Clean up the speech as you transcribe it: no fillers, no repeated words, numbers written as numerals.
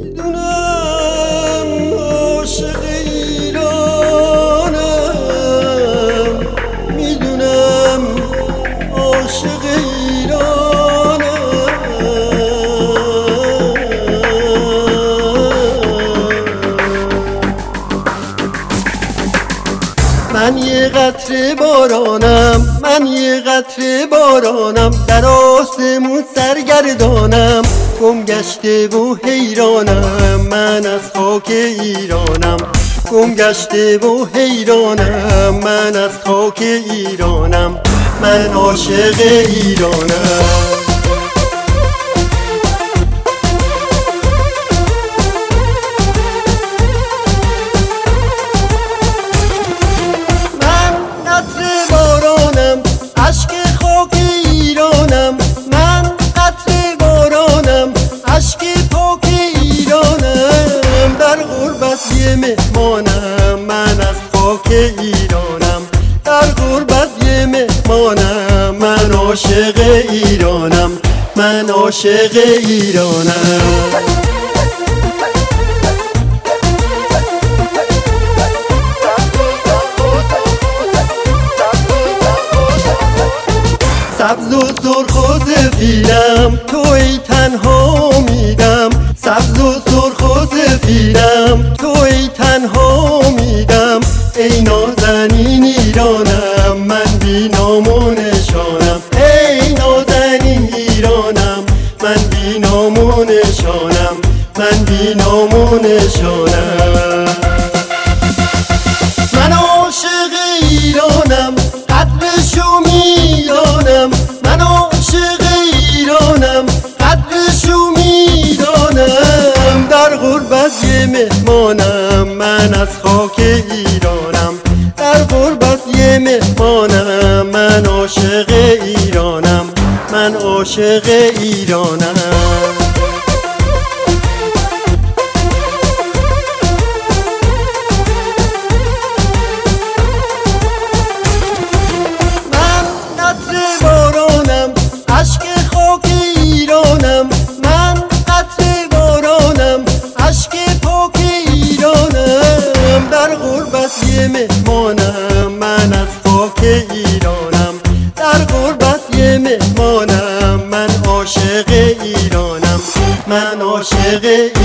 میدونم عاشق ایرانم، میدونم عاشق ایرانم. من یه قطره بارانم، من یه قطره بارانم، در آسمون سرگردانم، گم گشته و حیرانم. من از خاک ایرانم، گم گشته و حیرانم. من از خاک ایرانم، من عاشق ایرانم. عشق خاک ایرانم، من قطره بارانم، عشق پاک ایرانم. در غربت یه مهمانم، من از خاک ایرانم، در غربت یه مهمانم. من عاشق ایرانم، من عاشق ایرانم. سبز و سرخ و سفیدم، توی تنها میدم. سبز و سرخ و سفیدم، توی تنها میدم. ای نازنین ایرانم، من بی نام و نشانم. ای نازنین ایرانم، من بی نام و نشانم، من بی نام و نشانم. من عاشق ایرانم، قدرشو میدانم. من عاشق ایرانم، قدرشو میدانم. در غربت یه مهمانم، من از خاک ایرانم، در غربت یه مهمانم. من عاشق ایرانم، من عاشق ایرانم. عشق خاک ایرانم، من قطره بارانم، عشق پاک ایرانم. در غربت یه مهمانم، من از خاک ایرانم، در غربت یه مهمانم. من عاشق ایرانم، من عاشق